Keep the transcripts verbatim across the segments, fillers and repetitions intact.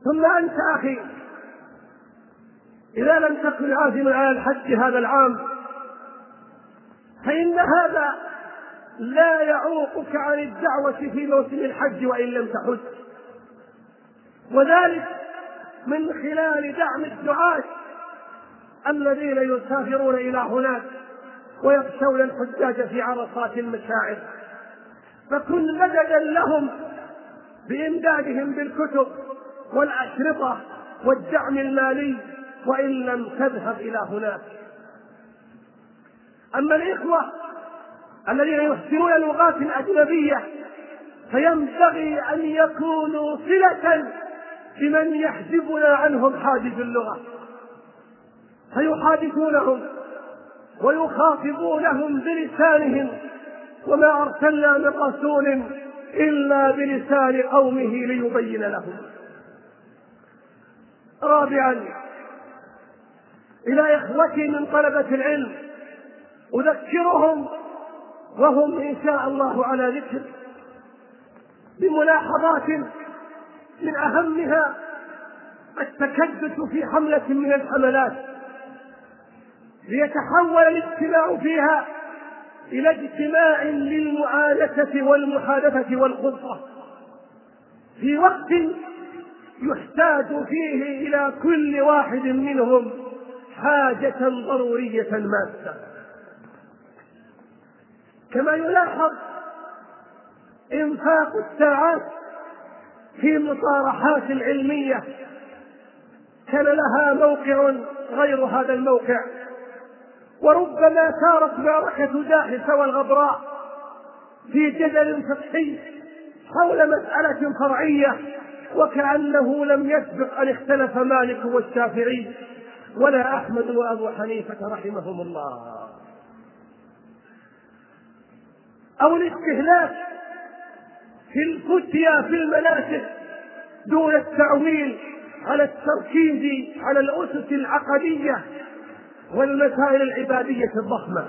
ثم أنت أخي إذا لم تكن عازما على الحج هذا العام فإن هذا لا يعوقك عن الدعوة في موسم الحج وإن لم تحج، وذلك من خلال دعم الدعاة الذين يسافرون إلى هناك ويخشون الحجاج في عرصات المشاعر، فكن مددا لهم بإمدادهم بالكتب والأشرطة والدعم المالي وإن لم تذهب إلى هناك. أما الإخوة الذين يحسنون اللغات الأجنبية فينبغي أن يكونوا صلة بمن يحجبنا عنهم حاجز اللغة، فيحادثونهم ويخاطبونهم بلسانهم، وما أرسلنا من رسول إلا بلسان قومه ليبين لهم. رابعا، إلى إخوتي من طلبة العلم أذكرهم وهم إن شاء الله على ذكر بملاحظات من أهمها التكدس في حملة من الحملات ليتحول الاجتماع فيها إلى اجتماع للمعانسة والمحادثة والخطة في وقت يحتاج فيه إلى كل واحد منهم حاجة ضرورية ماسة. كما يلاحظ إنفاق الساعات في المصارحات العلمية كان لها موقع غير هذا الموقع، وربما صارت معركة داحسة والغبراء في جدل سطحي حول مسألة فرعية، وكأنه لم يسبق أن اختلف مالك والشافعي ولا أحمد وأبو حنيفة رحمهم الله. أو الاستهلاك في الفتيا في المناسك دون التعويل على التركيز على الأسس العقدية والمسائل العبادية الضخمة.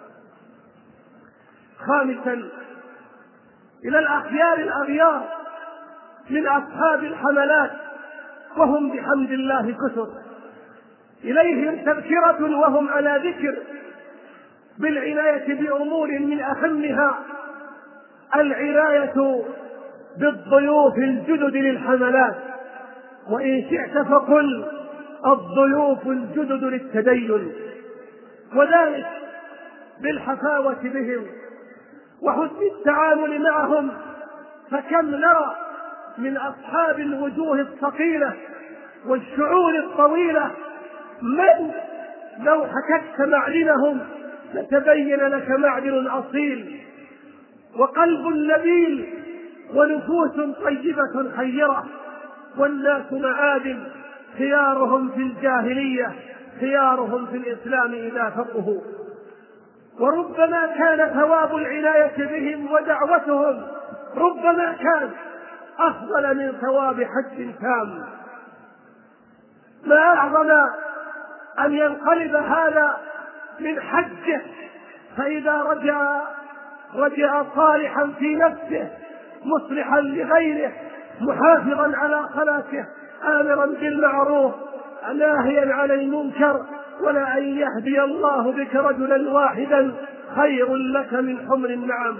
خامسا، إلى الأخيار الأغيار من أصحاب الحملات وهم بحمد الله كثر، إليهم تذكرة وهم على ذكر بالعناية بأمور من أهمها العناية بالضيوف الجدد للحملات، وإن شئت فقل الضيوف الجدد للتدين، وذلك بالحفاوة بهم وحسن التعامل معهم. فكم نرى من أصحاب الوجوه الثقيلة والشعور الطويلة من لو حككت معدنهم لتبين لك معدن أصيل وقلب نبيل ونفوس طيبة خيرة، والناس معادن خيارهم في الجاهلية خيارهم في الإسلام إذا فقهوا. وربما كان ثواب العناية بهم ودعوتهم ربما كان أفضل من ثواب حج تام. ما أعظم أن ينقلب هذا من حجه فإذا رجع رجع صالحا في نفسه مصلحا لغيره محافظا على صلاته آمرا بالمعروف ناهيا عن المنكر، ولا أن يهدي الله بك رجلا واحدا خير لك من حمر النعم.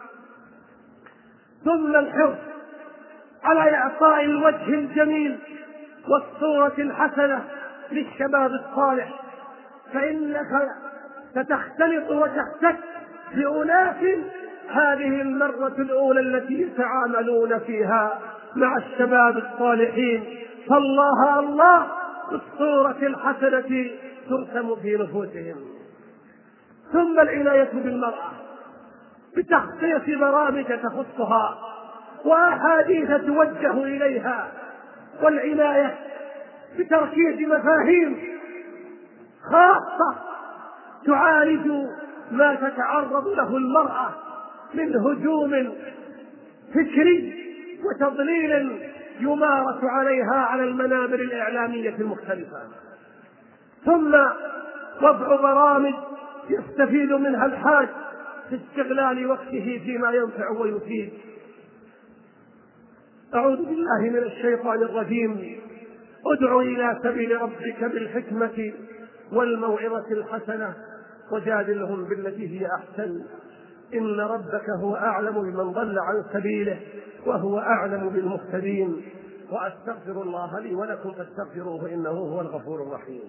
ثم الحرص على إعطاء الوجه الجميل والصورة الحسنة للشباب الصالح، فإنك ستختلط وتحتك بأناس هذه المرة الأولى التي يتعاملون فيها مع الشباب الصالحين، فالله الله بالصورة الحسنة ترسم في نفوسهم. ثم العناية بالمرأة بتخصيص برامج تخصها وأحاديث توجه إليها، والعناية بتركيز مفاهيم خاصة تعالج ما تتعرض له المرأة من هجوم فكري وتضليل يمارس عليها على المنابر الإعلامية المختلفة. ثم وضع برامج يستفيد منها الحاج في استغلال وقته فيما ينفع ويفيد. أعوذ بالله من الشيطان الرجيم. ادع إلى سبيل ربك بالحكمة والموعظة الحسنة وجادلهم بالتي هي أحسن إن ربك هو أعلم بمن ضل عن سبيله وهو أعلم بالمهتدين. وأستغفر الله لي ولكم فاستغفروه إنه هو الغفور الرحيم.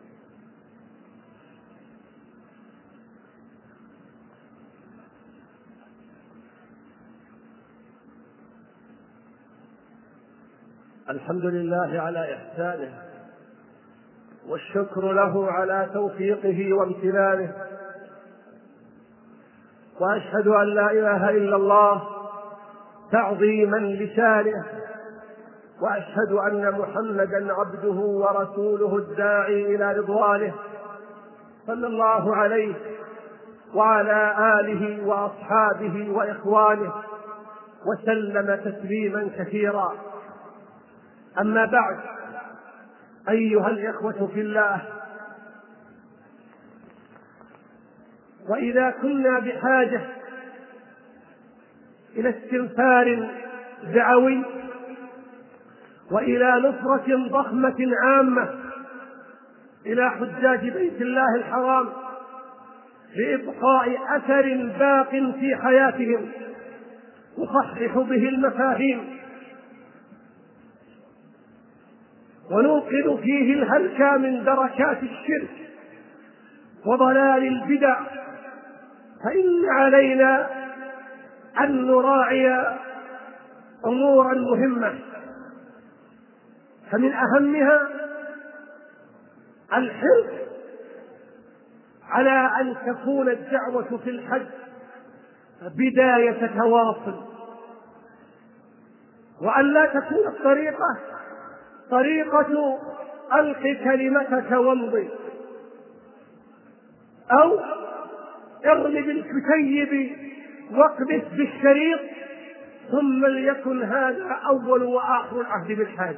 الحمد لله على إحسانه، والشكر له على توفيقه وامتنانه، وأشهد أن لا إله إلا الله تعظيما لشانه، وأشهد أن محمدا عبده ورسوله الداعي إلى رضوانه صلى الله عليه وعلى آله وأصحابه وإخوانه وسلم تسليما كثيرا. أما بعد، أيها الإخوة في الله، وإذا كنا بحاجة إلى استنفار دعوي وإلى نصرة ضخمة عامة إلى حجاج بيت الله الحرام لإبقاء أثر باق في حياتهم نصحح به المفاهيم ونوقظ فيه الهلك من دركات الشرك وضلال البدع، فإن علينا أن نراعي أمورا مهمة، فمن أهمها الحرص على أن تكون الدعوة في الحج بداية تواصل، وأن لا تكون الطريقة طريقة ألق كلمتك وامضي، أو ارم بالكتيب واقذف بالشريط ثم ليكن هذا أول وآخر العهد بالحاج،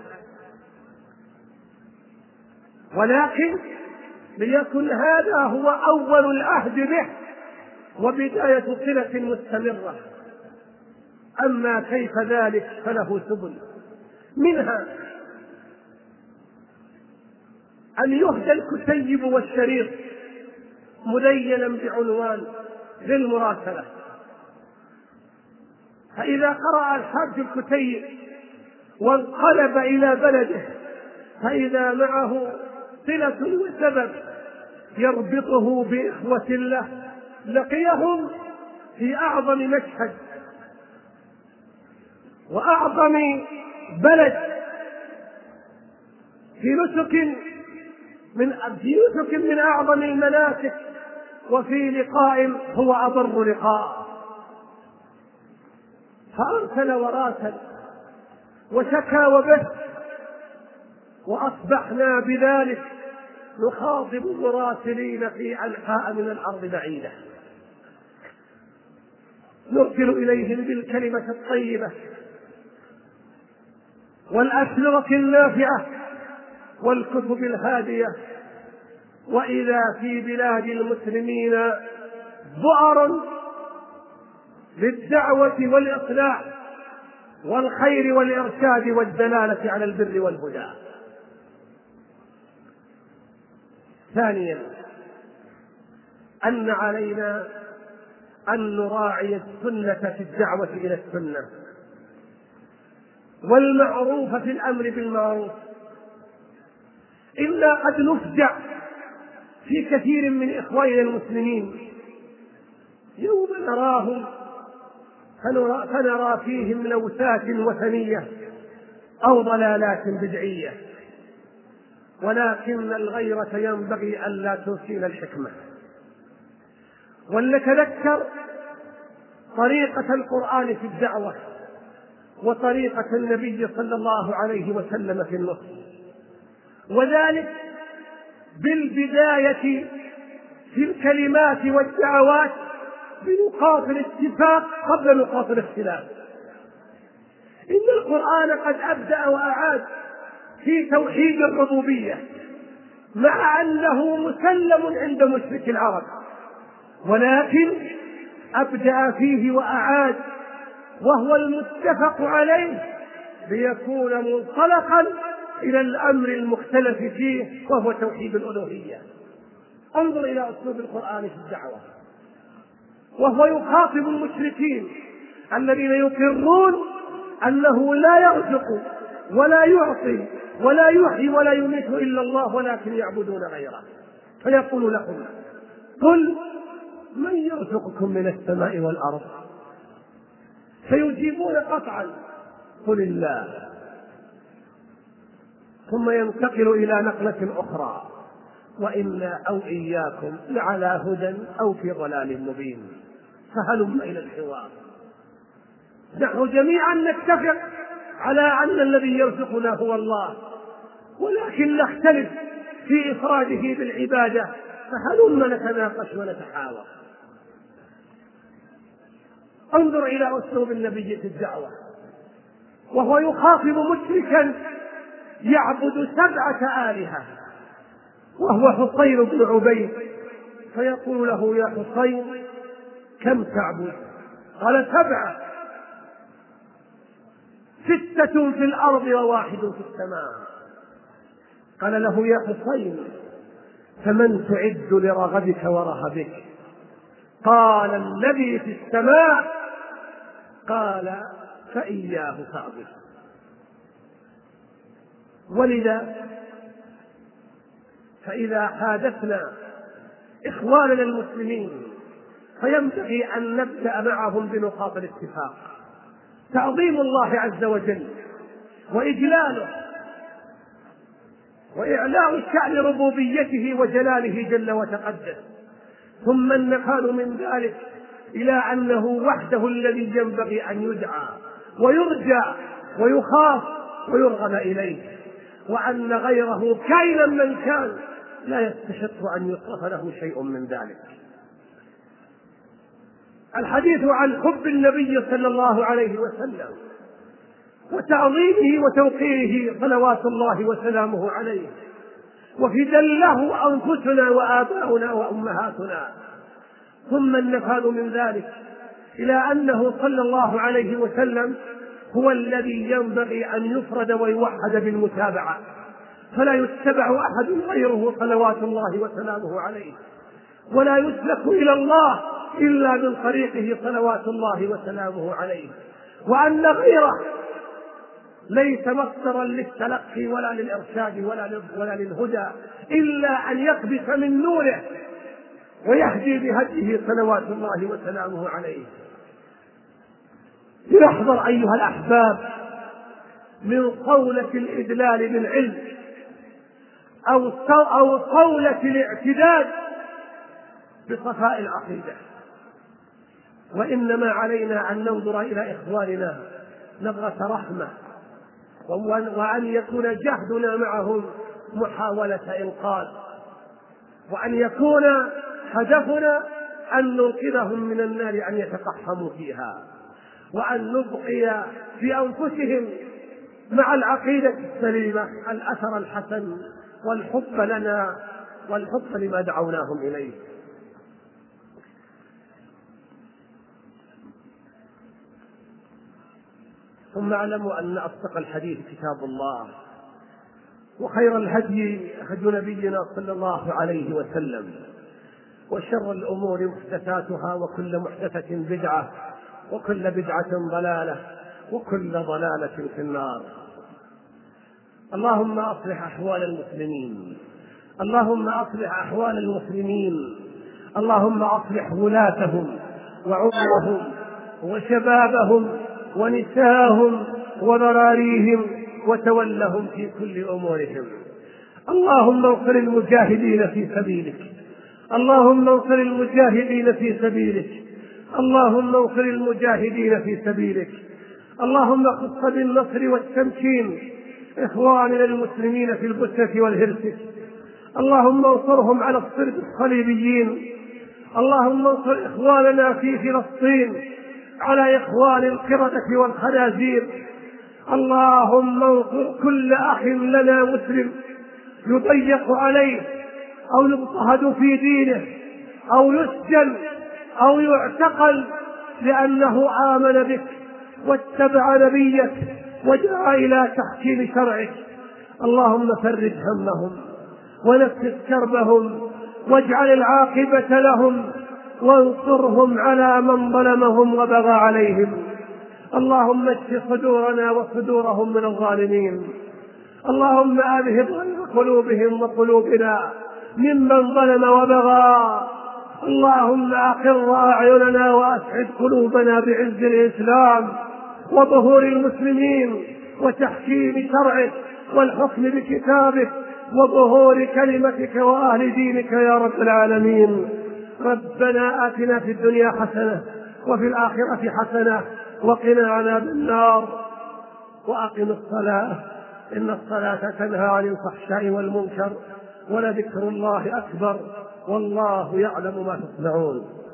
ولكن ليكن هذا هو أول العهد به وبداية صلة مستمرة. أما كيف ذلك فله سبل، منها أن يهدى الكتيب والشريط مدينا بعنوان للمراسلة، فإذا قرأ الحاج الكتيب وانقلب إلى بلده فإذا معه صلة وسبب يربطه بإخوة له لقيهم في أعظم مشهد وأعظم بلد في نسك من في نسك من أعظم المناسك، وفي لقاء هو أضر لقاء، فأرسل وراسل وشكى وبث، وأصبحنا بذلك نخاطب المراسلين في أنحاء من الأرض بعيدة، نرسل إليهم بالكلمة الطيبة والأسرة النافعة والكتب الهادية، وإذا في بلاد المسلمين بؤر للدعوة والإصلاح والخير والإرشاد والدلالة على البر والهدى. ثانيا، أن علينا أن نراعي السنة في الدعوة إلى السنة والمعروف في الأمر بالمعروف. إلا قد نفجع في كثير من إخواننا المسلمين يوم نراهم فنرى, فنرى فيهم لوثات وثنية أو ضلالات بدعية، ولكن الغيرة ينبغي ألا تنسينا الحكمة، ولنتذكر طريقة القرآن في الدعوة وطريقة النبي صلى الله عليه وسلم في النصر، وذلك بالبداية في الكلمات والدعوات بنقاط الاتفاق قبل نقاط الاختلاف. إن القرآن قد أبدأ وأعاد في توحيد الربوبية مع أنه مسلم عند مشرك العرب، ولكن أبدأ فيه وأعاد وهو المتفق عليه ليكون منطلقا إلى الأمر المختلف فيه وهو توحيد الألوهية. انظر إلى أسلوب القرآن في الدعوة، وهو يخاطب المشركين الذين يقرون أنه لا يرزق ولا يعطي ولا يحيي ولا يميت إلا الله، ولكن يعبدون غيره. فيقول لهم: قل من يرزقكم من السماء والأرض؟ فيجيبون قطعا: قل الله. ثم ينتقل إلى نقلة أخرى: وإنا أو إياكم لعلى هدى أو في ضلال مبين. فهلم إلى الحوار. نحن جميعا نتفق على أن الذي يرزقنا هو الله، ولكن نختلف في إفراده بالعبادة، فهلم نتناقش ونتحاور. انظر إلى أسلوب النبي في الدعوة، وهو يخاطب مشركا يعبد سبعة آلهة، وهو حصين بن عبيد، فيقول له: يا حصين كم تعبد؟ قال: سبعة، ستة في الأرض وواحد في السماء. قال له: يا حصين فمن تعد لرغبك ورهبك؟ قال: الذي في السماء. قال: فإياه فاعبد. ولذا فإذا حادثنا إخواننا المسلمين فينبغي أن نبدأ معهم بنقاط الاتفاق: تعظيم الله عز وجل وإجلاله وإعلاء شأن ربوبيته وجلاله جل وتقدس، ثم النقال من ذلك إلى أنه وحده الذي ينبغي أن يدعى ويرجى ويخاف ويرغب إليه، وأن غيره كائنا من كان لا يستحق أن يصرف له شيء من ذلك. الحديث عن حب النبي صلى الله عليه وسلم وتعظيمه وتوقيره صلوات الله وسلامه عليه، وفدله أنفسنا وآباؤنا وأمهاتنا، ثم النفاذ من ذلك إلى أنه صلى الله عليه وسلم هو الذي ينبغي أن يفرد ويوحد بالمتابعة، فلا يتبع أحد غيره صلوات الله وسلامه عليه، ولا يسلك إلى الله إلا من طريقه صلوات الله وسلامه عليه، وأن غيره ليس مصدرا للتلقي ولا للإرشاد ولا للهدى إلا أن يقذف من نوره ويهدي بهديه صلوات الله وسلامه عليه. لنحذر أيها الأحباب من قولة الإدلال بالعلم أو قولة الاعتداد بصفاء العقيدة، وإنما علينا أن ننظر إلى إخواننا نظرة رحمة، وأن يكون جهدنا معهم محاولة إنقاذ، وأن يكون هدفنا أن ننقذهم من النار أن يتقحموا فيها، وأن نبقي في أنفسهم مع العقيدة السليمة الأثر الحسن والحب لنا والحب لما دعوناهم إليه. ثم اعلموا أن أصدق الحديث كتاب الله، وخير الهدي هدي نبينا صلى الله عليه وسلم، وشر الأمور محدثاتها، وكل محدثة بدعة، وكل بدعة ضلالة، وكل ضلالة في النار. اللهم أصلح أحوال المسلمين، اللهم أصلح أحوال المسلمين، اللهم أصلح ولاتهم وعمرهم وشبابهم ونساءهم وذراريهم وتولهم في كل أمورهم. اللهم انصر المجاهدين في سبيلك، اللهم انصر المجاهدين في سبيلك، اللهم انصر المجاهدين في سبيلك. اللهم خص بالنصر والتمكين إخواننا المسلمين في البسة والهرسك، اللهم انصرهم على الصرب الصليبيين، اللهم انصر إخواننا في فلسطين على إخوان القردة والخنازير، اللهم انصر كل أخ لنا مسلم يضيق عليه أو يضطهد في دينه أو يسجن أو يعتقل لأنه آمن بك واتبع نبيك ودعا إلى تحكيم شرعك. اللهم فرج همهم ونفس كربهم واجعل العاقبة لهم وانصرهم على من ظلمهم وبغى عليهم. اللهم اشف صدورنا وصدورهم من الظالمين. اللهم أذهب غيظ قلوبهم وقلوبنا ممن ظلم وبغى. اللهم أقر أعيننا وأسعد قلوبنا بعز الإسلام وظهور المسلمين وتحكيم شرعك والحكم بكتابك وظهور كلمتك وأهل دينك يا رب العالمين. ربنا آتنا في الدنيا حسنة وفي الآخرة حسنة وقنا عذاب النار. وأقم الصلاة إن الصلاة تنهى عن الفحشاء والمنكر ولذكر الله أكبر والله يعلم ما تصنعون.